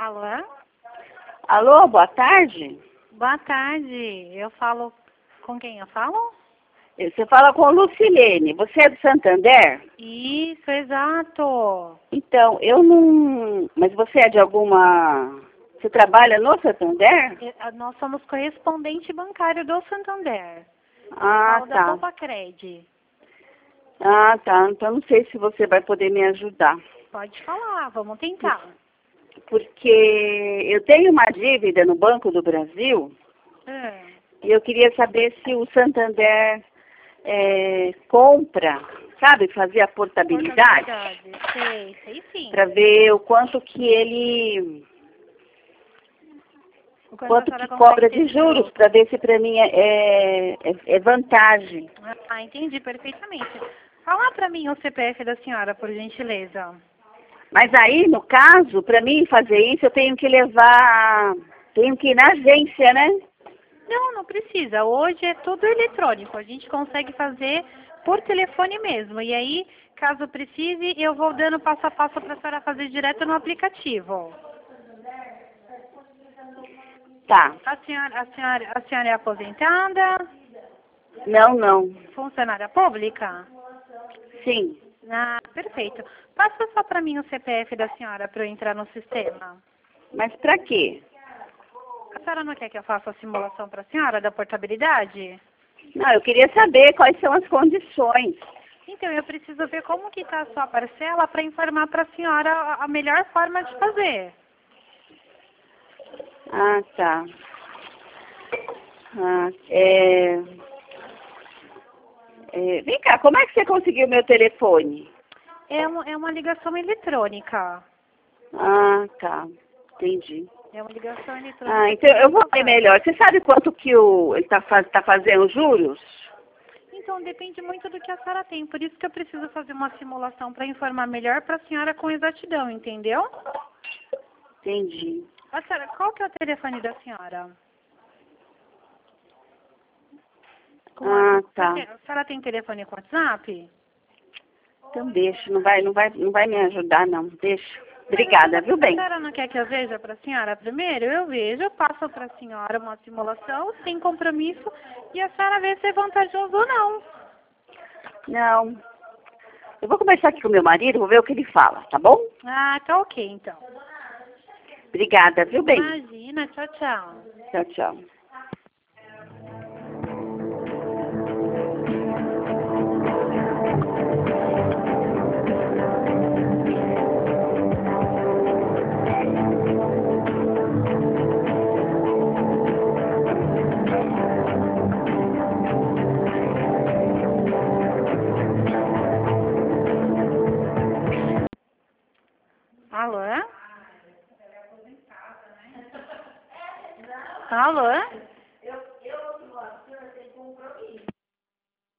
Alô? Alô, boa tarde. Boa tarde. Eu falo... Com quem eu falo? Você fala com Lucilene. Você é do Santander? Isso, exato. Então, eu não... Mas você é de alguma... Você trabalha no Santander? Nós somos correspondente bancário do Santander. Ah, Falo da tá. Poupacred. Ah, tá. Então, não sei se você vai poder me ajudar. Pode falar, vamos tentar. Porque eu tenho uma dívida no Banco do Brasil e eu queria saber se o Santander compra, sabe, fazer a portabilidade. Sei sim. Para ver o quanto que ele... Quanto que cobra de juros, para ver se para mim é vantagem. Ah, entendi perfeitamente. Fala para mim o CPF da senhora, por gentileza. Mas aí, no caso, para mim fazer isso, eu tenho que tenho que ir na agência, né? Não precisa. Hoje é tudo eletrônico. A gente consegue fazer por telefone mesmo. E aí, caso precise, eu vou dando passo a passo para a senhora fazer direto no aplicativo. Tá. A senhora é aposentada? Não. Funcionária pública? Sim. Ah, perfeito. Passa só para mim o CPF da senhora para eu entrar no sistema. Mas para quê? A senhora não quer que eu faça a simulação para a senhora da portabilidade? Não, eu queria saber quais são as condições. Então, eu preciso ver como que está a sua parcela para informar para a senhora a melhor forma de fazer. Ah, tá. Vem cá, como é que você conseguiu meu telefone? É uma ligação eletrônica. Ah, tá. Entendi. É uma ligação eletrônica. Ah, então eu vou ver melhor. Você sabe quanto que ele tá fazendo juros? Então, depende muito do que a senhora tem. Por isso que eu preciso fazer uma simulação para informar melhor para a senhora com exatidão, entendeu? Entendi. A senhora, qual que é o telefone da senhora? Tá. A senhora tem telefone com WhatsApp? Então deixa, não vai me ajudar não, deixa. Obrigada, viu bem? A senhora não quer que eu veja para a senhora primeiro? Eu vejo, eu passo para a senhora uma simulação sem compromisso e a senhora vê se é vantajoso ou não. Não. Eu vou conversar aqui com meu marido, vou ver o que ele fala, tá bom? Ah, tá ok então. Obrigada, viu bem? Imagina, tchau, tchau. Tchau, tchau. Alô? Alô?